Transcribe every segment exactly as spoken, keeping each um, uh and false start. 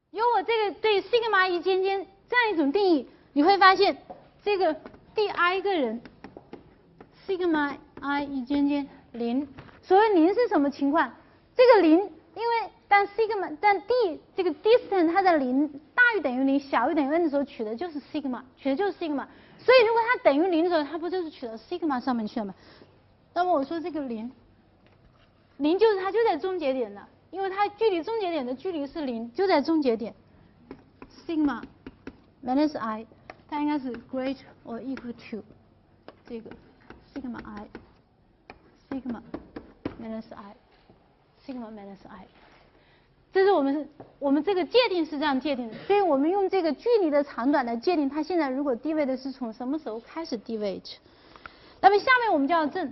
有我这个对 sigma i 尖尖这样一种定义，你会发现这个第 i 个人 sigma i 一尖尖零。所谓零是什么情况？这个零，因为当 sigma 当 d 这个 distance 它在零大于等于零小于等于 n 的时候取的就是 sigma， 取的就是 sigma。所以如果它等于零的时候，它不就是取到 sigma 上面去了吗？那么我说这个零，零就是它就在终结点了。因为它距离终结点的距离是零，就在终结点 sigma minus i， 它应该是 greater or equal to 这个 sigma i sigma minus i sigma minus i。这是我们是我们这个界定是这样界定的，所以我们用这个距离的长短来界定它现在如果地位的是从什么时候开始地位。那么下面我们就要证。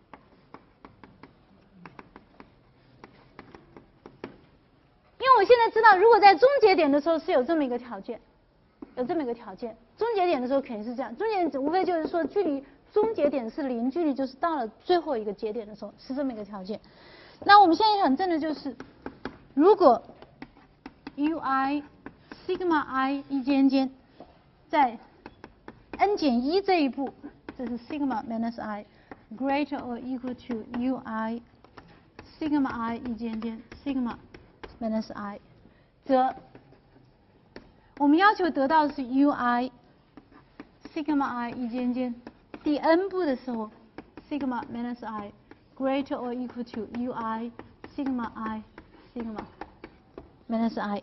因为我现在知道，如果在终结点的时候是有这么一个条件，有这么一个条件，终结点的时候肯定是这样。终结点无非就是说，距离终结点是零，距离就是到了最后一个节点的时候是这么一个条件。那我们现在想证的就是，如果 ui sigma i 一尖尖在 n 减一这一步，这是 sigma minus i greater or equal to ui sigma i 一尖尖 sigma minus i， 则我们要求得到的是 ui sigma i 一尖尖第 n 步的时候 sigma minus i greater or equal to ui sigma i sigma minus i。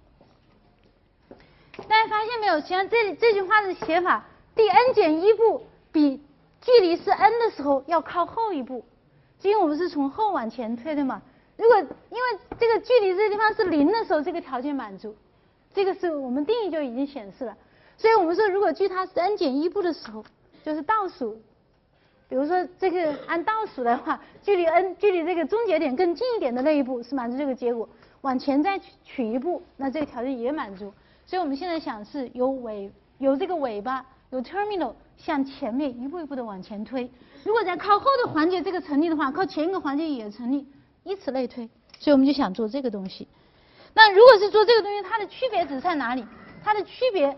大家发现没有？实际上这这句话的写法，第 n 减一步比距离是 n 的时候要靠后一步，因为我们是从后往前推的嘛。如果因为这个距离这个地方是零的时候，这个条件满足，这个是我们定义就已经显示了。所以我们说，如果距它是 n 减一步的时候，就是倒数。比如说这个按倒数的话，距离 n 距离这个终结点更近一点的那一步是满足这个结果，往前再取一步，那这个条件也满足。所以我们现在想是由尾由这个尾巴由 terminal 向前面一步一步的往前推。如果在靠后的环节这个成立的话，靠前一个环节也成立。以此类推，所以我们就想做这个东西。那如果是做这个东西，它的区别值在哪里？它的区别，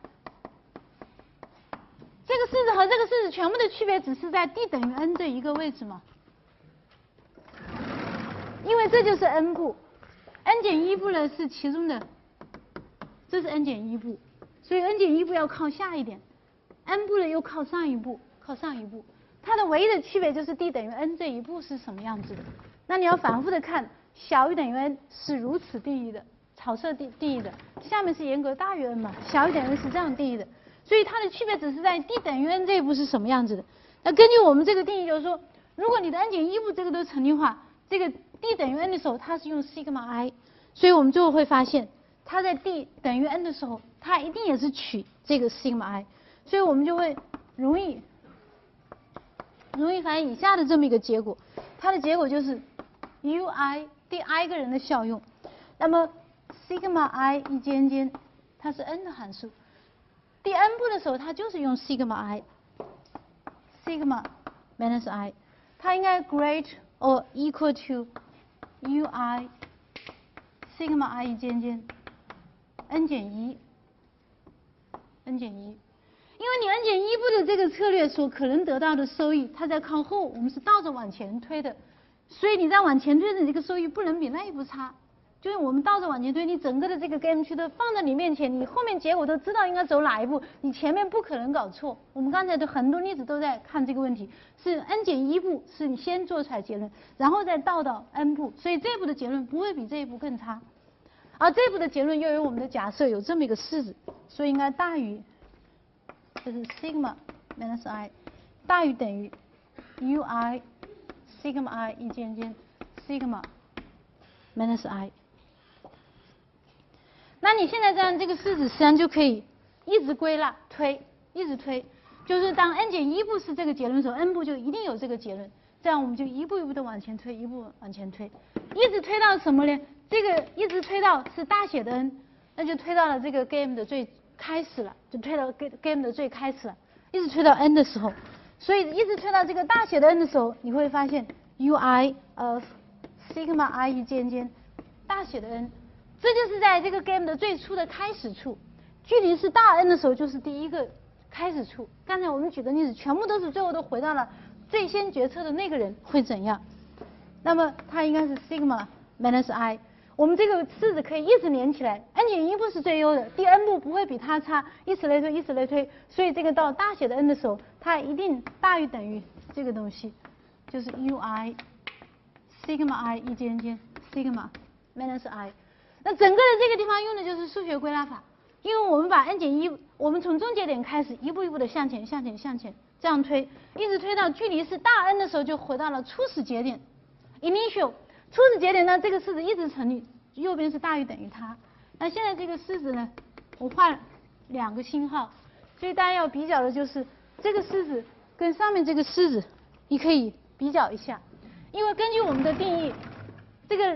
这个式子和这个式子全部的区别只是在 d 等于 n 这一个位置嘛？因为这就是 n 步 ，n 减一步呢是其中的，这是 n 减一步，所以 n 减一步要靠下一点 ，n 步呢又靠上一步，靠上一步。它的唯一的区别就是 d 等于 n 这一步是什么样子的。那你要反复的看，小于等于 n 是如此定义的，草色定定义的，下面是严格大于 n 嘛，小于等于 n 是这样定义的，所以它的区别只是在 d 等于 n 这一步是什么样子的。那根据我们这个定义，就是说，如果你的 n 减一步这个都成立化，这个 d 等于 n 的时候，它是用 sigma i， 所以我们最后会发现，它在 d 等于 n 的时候，它一定也是取这个 sigma i， 所以我们就会容易容易发现以下的这么一个结果，它的结果就是 ui 第 i 个人的效用，那么 sigma i 一尖尖它是 n 的函数，第 n 步的时候它就是用 sigma i sigma minus i， 它应该 great or equal to ui sigma i 一尖尖 n 减一 n 减一。因为你 n 减一步的这个策略所可能得到的收益，它在靠后，我们是倒着往前推的，所以你在往前推的这个收益不能比那一步差。就是我们倒着往前推，你整个的这个 game 区都放在你面前，你后面结果都知道应该走哪一步，你前面不可能搞错。我们刚才的很多例子都在看这个问题，是 n 减一步是你先做出来结论，然后再倒到 n 步，所以这一步的结论不会比这一步更差。而这一步的结论又有我们的假设有这么一个式子，所以应该大于。就是 sigma minus i 大于等于 ui sigma i 一尖尖 sigma minus i。那你现在这样这个式子实际上就可以一直归纳推，一直推，就是当 n 减一步是这个结论的时候 ，n 步就一定有这个结论，这样我们就一步一步的往前推，一步往前推，一直推到什么呢？这个一直推到是大写的 n， 那就推到了这个 game 的最。开始了，就推到 game 的最开始了，一直推到 n 的时候，所以一直推到这个大写的 n 的时候，你会发现 ui of sigma i 一尖尖大写的 n 这就是在这个 game 的最初的开始处，距离是大 N 的时候就是第一个开始处。刚才我们举的例子全部都是最后都回到了最先决策的那个人会怎样。那么它应该是 sigma minus i。我们这个式子可以一直连起来 ，n 减一步是最优的，第 n 步不会比它差，以此类推，以此类推。所以这个到大写的 n 的时候，它一定大于等于这个东西，就是 ui sigma i 一尖尖 sigma minus i。那整个的这个地方用的就是数学归纳法，因为我们把 n 减一，我们从终结点开始一步一步的向前向前向前这样推，一直推到距离是大 N 的时候，就回到了初始节点 initial。初始节点呢，这个式子一直成立，右边是大于等于它。那现在这个式子呢，我画两个星号，所以大家要比较的就是这个式子跟上面这个式子，你可以比较一下。因为根据我们的定义，这个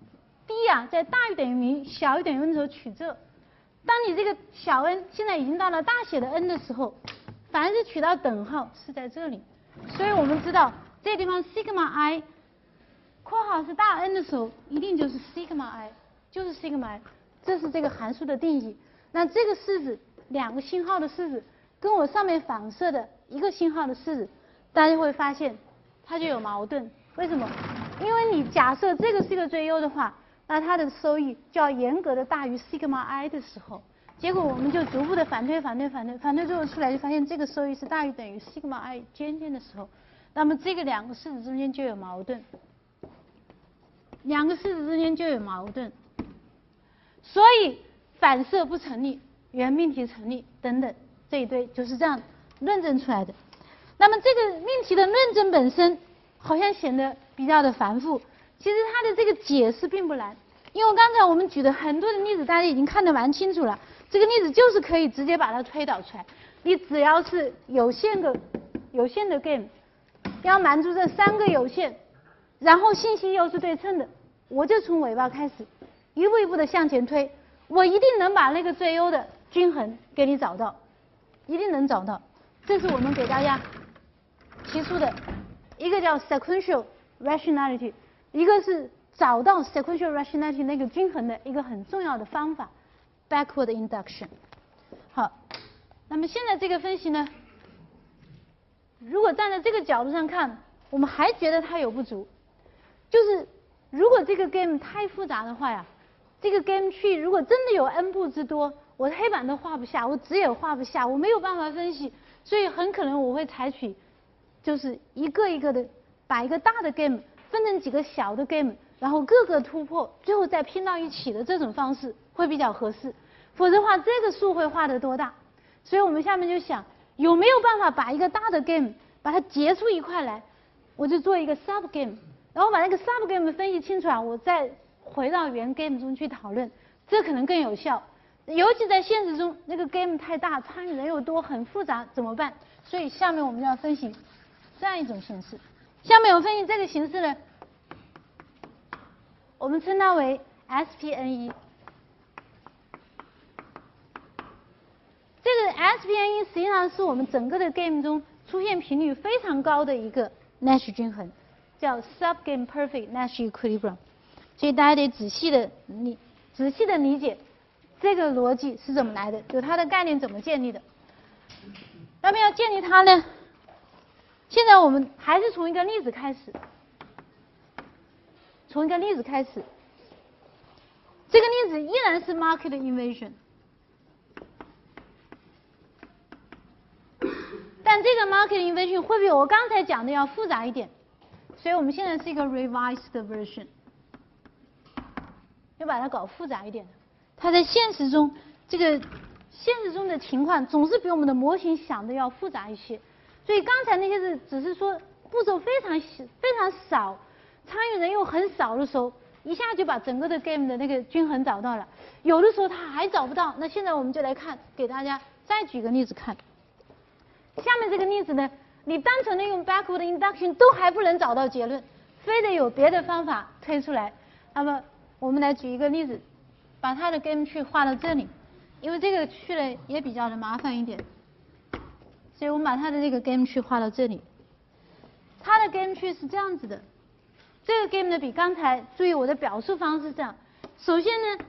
d 啊在大于等于零小于等于 n 的时候取这，当你这个小 n 现在已经到了大写的 N 的时候，凡是取到等号是在这里。所以我们知道这个地方 sigma i 括号是大 N 的时候，一定就是 sigma i， 就是 sigma i， 这是这个函数的定义。那这个式子两个星号的式子跟我上面反射的一个星号的式子，大家会发现它就有矛盾。为什么？因为你假设这个是一个最优的话，那它的收益就要严格的大于 sigma i 的时候，结果我们就逐步的反推反推反推反推，最后出来就发现这个收益是大于等于 sigma i 尖尖的时候，那么这个两个式子中间就有矛盾。两个式子之间就有矛盾，所以反射不成立，原命题成立等等，这一堆就是这样论证出来的。那么这个命题的论证本身好像显得比较的繁复，其实它的这个解释并不难，因为刚才我们举的很多的例子大家已经看得蛮清楚了，这个例子就是可以直接把它推导出来。你只要是有限的有限的 game， 要满足这三个有限。然后信息又是对称的，我就从尾巴开始，一步一步的向前推，我一定能把那个最优的均衡给你找到，一定能找到。这是我们给大家提出的一个叫 sequential rationality， 一个是找到 sequential rationality 那个均衡的一个很重要的方法 backward induction。好，那么现在这个分析呢，如果站在这个角度上看，我们还觉得它有不足。就是如果这个 game 太复杂的话呀，这个 game tree 如果真的有 n 步之多，我黑板都画不下，我纸也画不下，我没有办法分析，所以很可能我会采取就是一个一个的把一个大的 game 分成几个小的 game， 然后各个突破，最后再拼到一起的这种方式会比较合适。否则的话，这个数会画得多大？所以我们下面就想有没有办法把一个大的 game 把它截出一块来，我就做一个 sub game。然后把那个 sub game 分析清楚啊，我再回到原 game 中去讨论，这可能更有效。尤其在现实中，那个 game 太大，参与人又多，很复杂，怎么办？所以下面我们要分析这样一种形式。下面我分析这个形式呢，我们称它为 S P N E。这个 S P N E 实际上是我们整个的 game 中出现频率非常高的一个 Nash 均衡。叫 subgame perfect Nash equilibrium， 所以大家得仔细的理仔细的理解这个逻辑是怎么来的，有它的概念怎么建立的。那么要建立它呢，现在我们还是从一个例子开始，从一个例子开始，这个例子依然是 market invasion， 但这个 market invasion 会比我刚才讲的要复杂一点。所以我们现在是一个 revised version， 就把它搞复杂一点。它在现实中，这个现实中的情况总是比我们的模型想的要复杂一些。所以刚才那些是只是说步骤非常非常少，参与人又很少的时候，一下就把整个的 game 的那个均衡找到了。有的时候它还找不到，那现在我们就来看，给大家再举个例子看。下面这个例子呢，你单纯的用 backward induction 都还不能找到结论，非得有别的方法推出来。那么我们来举一个例子，把它的 game tree 画到这里，因为这个去了也比较的麻烦一点，所以我们把它的这个 game tree 画到这里。它的 game tree 是这样子的，这个 game 呢比刚才注意我的表述方式这样。首先呢，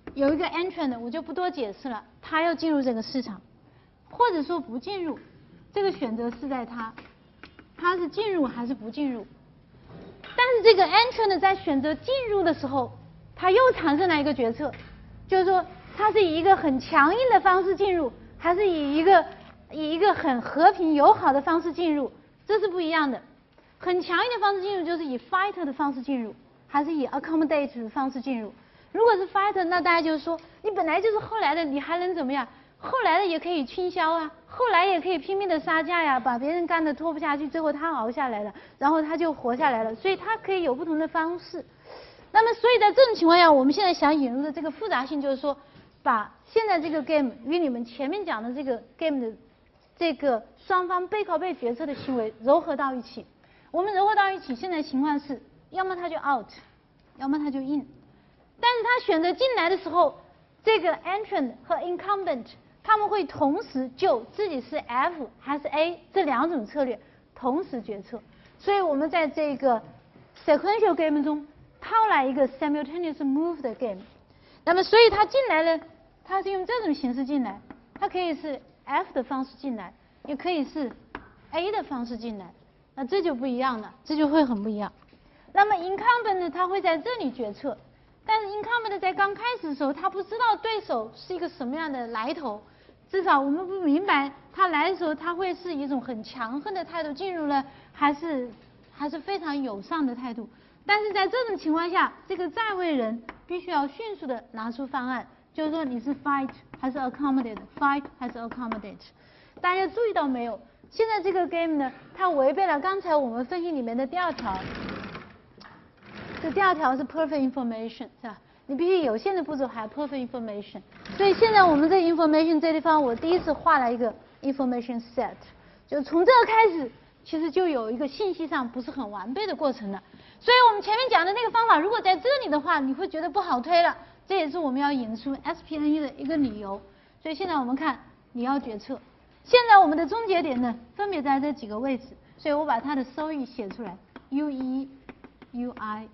有一个 entrant， 我就不多解释了，他要进入这个市场，或者说不进入，这个选择是在他，他是进入还是不进入。但是这个 entrant 在选择进入的时候，他又产生了一个决策，就是说他是以一个很强硬的方式进入，还是以一个以一个很和平友好的方式进入，这是不一样的。很强硬的方式进入就是以 fight 的方式进入，还是以 accommodate 的方式进入。如果是 fight， 那大家就是说你本来就是后来的，你还能怎么样？后来的也可以倾销啊，后来也可以拼命的杀价呀，把别人干的拖不下去，最后他熬下来了，然后他就活下来了，所以他可以有不同的方式。那么所以在这种情况下，我们现在想引入的这个复杂性就是说，把现在这个 game 与你们前面讲的这个 game 的这个双方背靠背决策的行为糅合到一起。我们糅合到一起，现在情况是，要么他就 out， 要么他就 in。但是他选择进来的时候，这个 entrant 和 incumbent 他们会同时就自己是 F 还是 A 这两种策略同时决策。所以我们在这个 sequential game 中套来一个 simultaneous move 的 game。那么所以他进来了，他是用这种形式进来，他可以是 F 的方式进来，也可以是 A 的方式进来。那这就不一样了，这就会很不一样。那么 incumbent 他会在这里决策。但是 incumbent 在刚开始的时候，他不知道对手是一个什么样的来头，至少我们不明白他来的时候他会是一种很强横的态度进入了，还是还是非常友善的态度。但是在这种情况下，这个在位人必须要迅速的拿出方案，就是说你是 fight 还是 accommodate， fight 还是 accommodate。大家注意到没有？现在这个 game 呢，它违背了刚才我们分析里面的第二条。这第二条是 perfect information， 是吧？你必须有限的步骤还有 perfect information。所以现在我们这 information 这地方，我第一次画了一个 information set， 就从这个开始，其实就有一个信息上不是很完备的过程了。所以我们前面讲的那个方法，如果在这里的话，你会觉得不好推了。这也是我们要引出 S P N E 的一个理由。所以现在我们看你要决策，现在我们的终结点呢，分别在这几个位置，所以我把它的收益写出来 ，U 一 ，U I。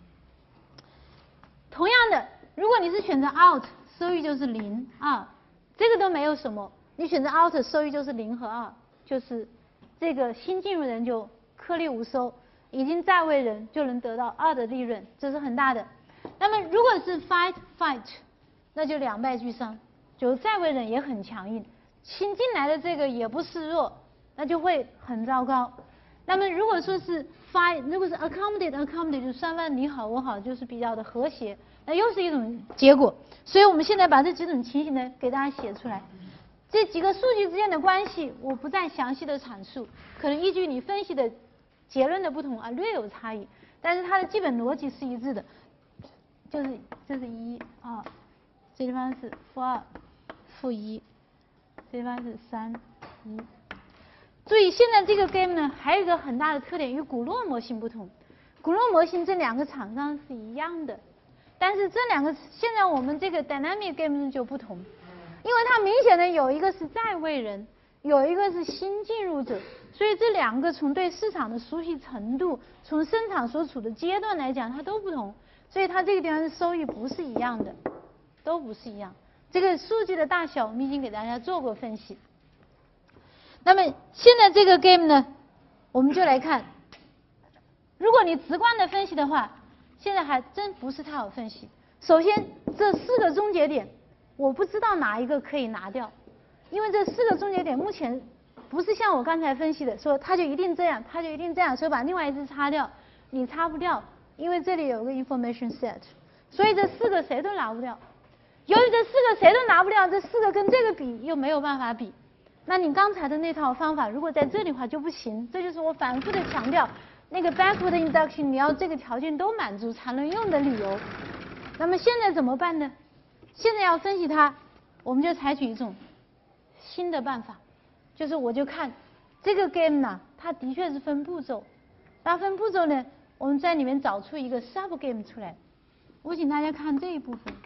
同样的，如果你是选择 out， 收益就是零、二，这个都没有什么。你选择 out， 收益就是零和二，就是这个新进入人就颗粒无收，已经在位人就能得到二的利润，这是很大的。那么如果是 fight fight， 那就两败俱伤，就在位人也很强硬，新进来的这个也不示弱，那就会很糟糕。那么如果说是 fight， 如果是 accommodate accommodate， 就是双方你好我好，就是比较的和谐，那又是一种结果。所以我们现在把这几种情形呢给大家写出来。这几个数据之间的关系我不再详细的阐述，可能依据你分析的结论的不同而略有差异，但是它的基本逻辑是一致的，就是这是一二，这地方是负二负一，这地方是三一。注意，现在这个 game 呢，还有一个很大的特点，与古洛模型不同。古洛模型这两个厂商是一样的，但是这两个现在我们这个 dynamic game 就不同，因为它明显的有一个是在位人，有一个是新进入者，所以这两个从对市场的熟悉程度，从生产所处的阶段来讲，它都不同，所以它这个地方的收益不是一样的，都不是一样。这个数据的大小我们已经给大家做过分析。那么现在这个 game 呢，我们就来看，如果你直观的分析的话，现在还真不是太好分析。首先，这四个终结点，我不知道哪一个可以拿掉，因为这四个终结点目前不是像我刚才分析的，说它就一定这样，它就一定这样，所以把另外一只擦掉，你擦不掉，因为这里有个 information set， 所以这四个谁都拿不掉。由于这四个谁都拿不掉，这四个跟这个比又没有办法比。那你刚才的那套方法，如果在这里的话就不行，这就是我反复的强调，那个 backward induction 你要这个条件都满足才能用的理由。那么现在怎么办呢？现在要分析它，我们就采取一种新的办法，就是我就看这个 game 呢，它的确是分步骤，那分步骤呢，我们在里面找出一个 sub game 出来。我请大家看这一部分。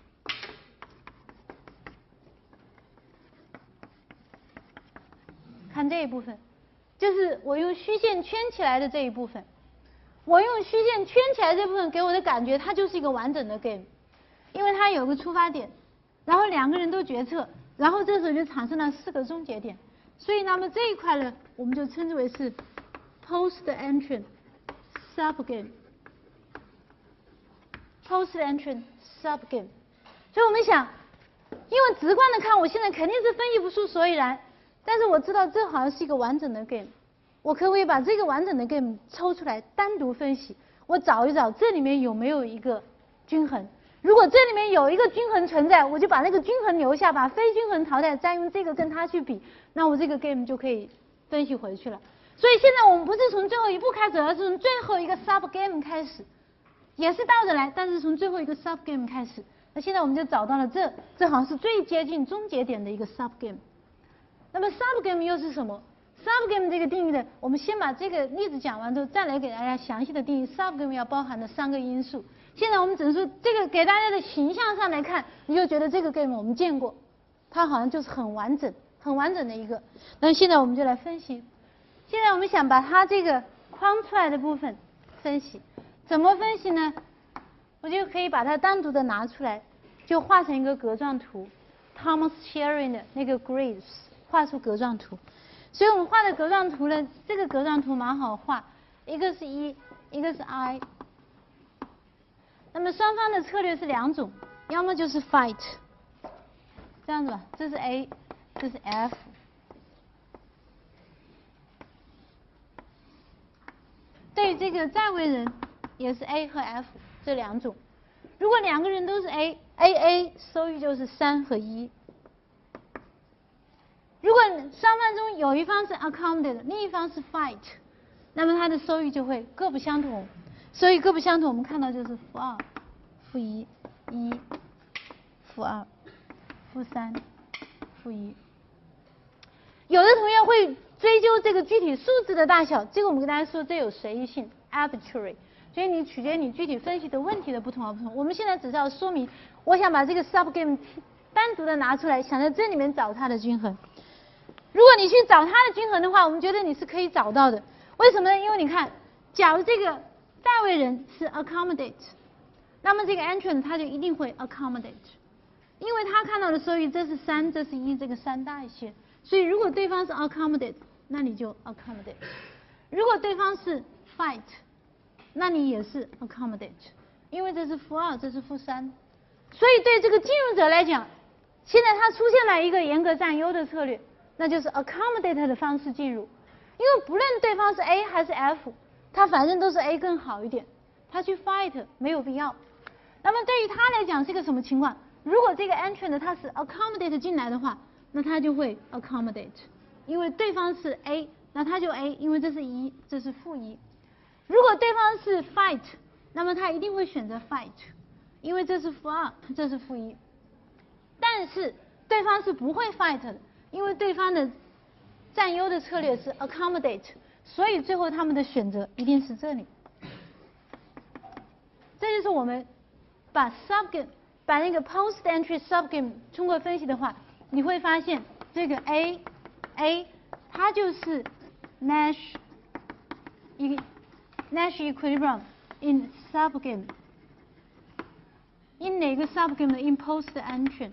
看这一部分，就是我用虚线圈起来的这一部分。我用虚线圈起来这部分，给我的感觉它就是一个完整的 game， 因为它有个出发点， 然后两个人都决策，然后这时候就产生了四个终结点。所以那么这一块呢，我们就称之为是 post entrant subgame。post entrant subgame。所以我们想，因为直观的看，我现在肯定是分析不出所以然，但是我知道这好像是一个完整的 game， 我可不可以把这个完整的 game 抽出来单独分析？我找一找这里面有没有一个均衡。如果这里面有一个均衡存在，我就把那个均衡留下，把非均衡淘汰，再用这个跟它去比，那我这个 game 就可以分析回去了。所以现在我们不是从最后一步开始，而是从最后一个 sub game 开始，也是倒着来，但是从最后一个 sub game 开始。那现在我们就找到了这，这好像是最接近终结点的一个 sub game。那么 sub game 又是什么 ？sub game 这个定义的，我们先把这个例子讲完之后，再来给大家详细的定义 sub game 要包含的三个因素。现在我们只能说这个给大家的形象上来看，你就觉得这个 game 我们见过，它好像就是很完整、很完整的一个。那现在我们就来分析。现在我们想把它这个框出来的部分分析，怎么分析呢？我就可以把它单独的拿出来，就画成一个格状图 ，Thomas Sherry 的那个 Grids 画出格状图。所以我们画的格状图呢，这个格状图蛮好画，一个是 E， 一个是 I。那么双方的策略是两种，要么就是 fight， 这样子吧，这是 A， 这是 F。对于这个在位人也是 A 和 F 这两种。如果两个人都是 A，A A 收益就是三和一。如果双方中有一方是 accommodate， 另一方是 fight， 那么它的收益就会各不相同。所以各不相同，我们看到就是负二、负一、一、负二、负三、负一。有的同学会追究这个具体数字的大小，这个我们跟大家说，这有随意性 （arbitrary）， 所以你取决于你具体分析的问题的不同而不同。我们现在只是要说明，我想把这个 subgame 单独的拿出来，想在这里面找它的均衡。如果你去找它的均衡的话，我们觉得你是可以找到的。为什么呢？因为你看，假如这个在位人是 accommodate， 那么这个 entrant 它就一定会 accommodate， 因为他看到的收益这是三，这是一，这个三大一些。所以如果对方是 accommodate， 那你就 accommodate； 如果对方是 fight， 那你也是 accommodate， 因为这是负二，这是负三。所以对这个进入者来讲，现在他出现了一个严格占优的策略，那就是 accommodate 的方式进入，因为不论对方是 A 还是 F， 他反正都是 A 更好一点，他去 fight 没有必要。那么对于他来讲是个什么情况？如果这个 entrant 他是 accommodate 进来的话，那他就会 accommodate， 因为对方是 A， 那他就 A， 因为这是一，这是负一。如果对方是 fight， 那么他一定会选择 fight， 因为这是负二，这是负一。但是对方是不会 fight 的，因为对方的占优的策略是 accommodate， 所以最后他们的选择一定是这里。这就是我们把 subgame 把那个 post entry subgame 通过分析的话，你会发现这个 A A 它就是 Nash Nash equilibrium in subgame in 哪个 subgame 的 in post entrant，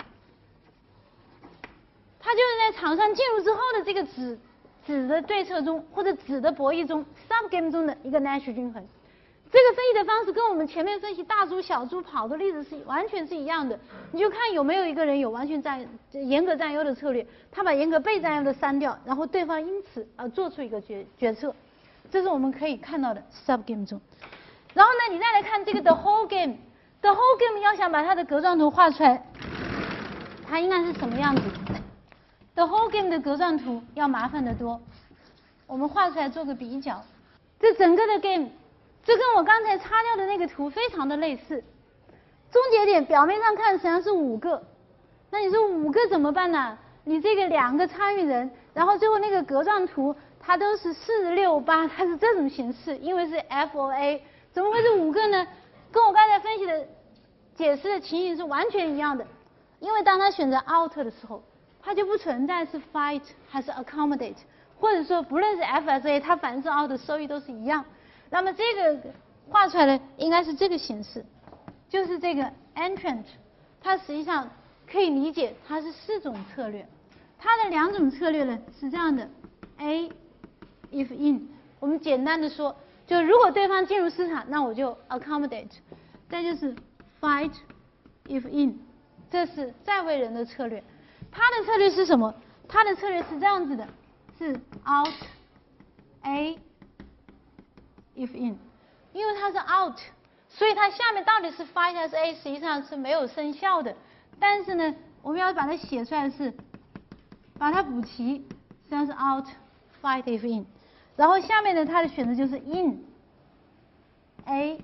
它就是在场上进入之后的这个子子的对策中或者子的博弈中 subgame 中的一个 Nash 均衡。这个分析的方式跟我们前面分析大猪小猪跑的例子是完全是一样的，你就看有没有一个人有完全占严格占优的策略，他把严格被占优的删掉，然后对方因此而做出一个决决策，这是我们可以看到的 subgame 中。然后呢，你再来看这个 the whole game，the whole game 要想把它的格状图画出来，它应该是什么样子 ？the whole game 的格状图要麻烦得多，我们画出来做个比较，这整个的 game。这跟我刚才擦掉的那个图非常的类似，终结点表面上看实际上是五个，那你说五个怎么办呢？你这个两个参与人，然后最后那个格状图它都是四六八，它是这种形式，因为是 F O A， 怎么会是五个呢？跟我刚才分析的解释的情形是完全一样的，因为当他选择 out 的时候，它就不存在是 fight 还是 accommodate， 或者说不论是 F 还是 A， 它反正是 out 的收益都是一样。那么这个画出来的应该是这个形式，就是这个 entrant， 它实际上可以理解它是四种策略。它的两种策略呢是这样的 ：A if in， 我们简单的说，就如果对方进入市场，那我就 accommodate。再就是 fight if in， 这是在位人的策略。它的策略是什么？它的策略是这样子的，是 out A if in， 因为它是 out， 所以它下面到底是 fight 还是 A， 实际上是没有生效的。但是呢，我们要把它写出来是，把它补齐，实际上是 out fight if in， 然后下面呢，它的选择就是 in A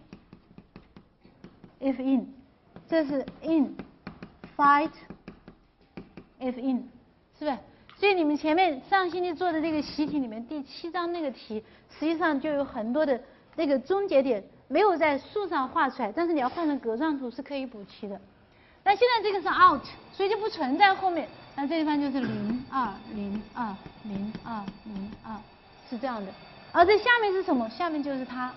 if in， 这是 in fight if in， 是不是？所以你们前面上星期做的这个习题里面第七章那个题，实际上就有很多的那个终结点没有在树上画出来，但是你要换成格状图是可以补齐的。那现在这个是 out， 所以就不存在后面，那这地方就是零二零二零二零二，是这样的。而这下面是什么？下面就是它。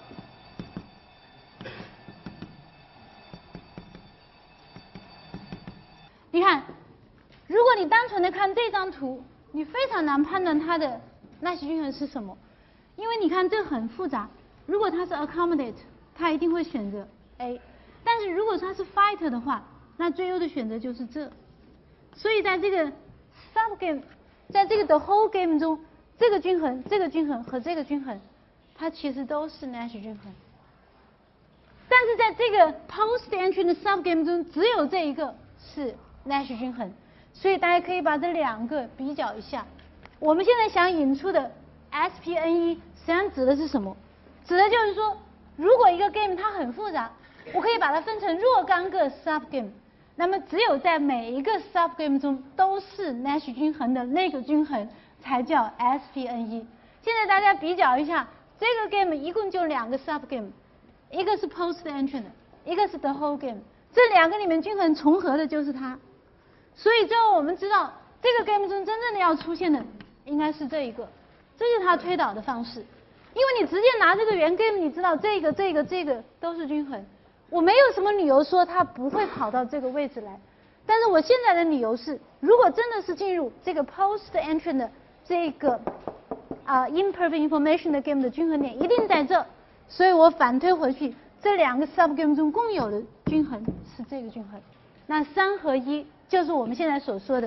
你看，如果你单纯的看这张图，你非常难判断它的纳希均衡是什么，因为你看这很复杂。如果它是 accommodate， 它一定会选择 A， 但是如果它是 fight 的话，那最优的选择就是这。所以在这个 sub game， 在这个 the whole game 中，这个均衡、这个均衡和这个均衡，它其实都是 Nash 均衡。但是在这个 post entry 的 sub game 中，只有这一个是 Nash 均衡。所以大家可以把这两个比较一下。我们现在想引出的 S P N E 实际上指的是什么？指的就是说，如果一个 game 它很复杂，我可以把它分成若干个 sub game， 那么只有在每一个 sub game 中都是 Nash 均衡的那个均衡才叫 S P N E。现在大家比较一下，这个 game 一共就两个 sub game， 一个是 post entry 的，一个是 the whole game， 这两个里面均衡重合的就是它。所以最后我们知道，这个 game 中真正的要出现的应该是这一个，这是它推导的方式。因为你直接拿这个原 game， 你知道这个、这个、这个都是均衡，我没有什么理由说它不会跑到这个位置来。但是我现在的理由是，如果真的是进入这个 post entry 的这个啊、uh, imperfect information 的 game 的均衡点一定在这，所以我反推回去，这两个 sub game 中共有的均衡是这个均衡。那三和一就是我们现在所说的，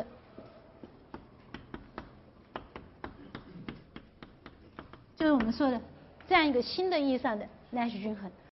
就是我们说的这样一个新的意义上的 Nash 均衡。